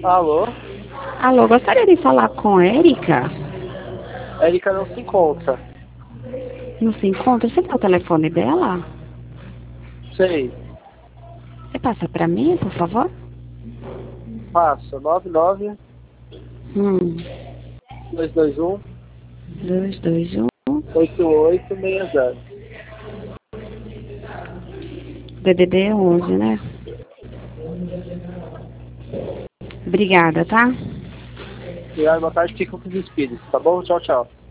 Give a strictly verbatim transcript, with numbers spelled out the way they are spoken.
Alô? Alô, gostaria de falar com Érica? Érica não se encontra. Não se encontra? Você tem o telefone dela? Sei. Você passa pra mim, por favor? Passa. nove nove Hum. dois dois um Dois, dois, um. oito oito seis zero. D D D onze, né? Obrigada, tá? Obrigado, boa tarde. Fica com os espíritos, tá bom? Tchau, tchau.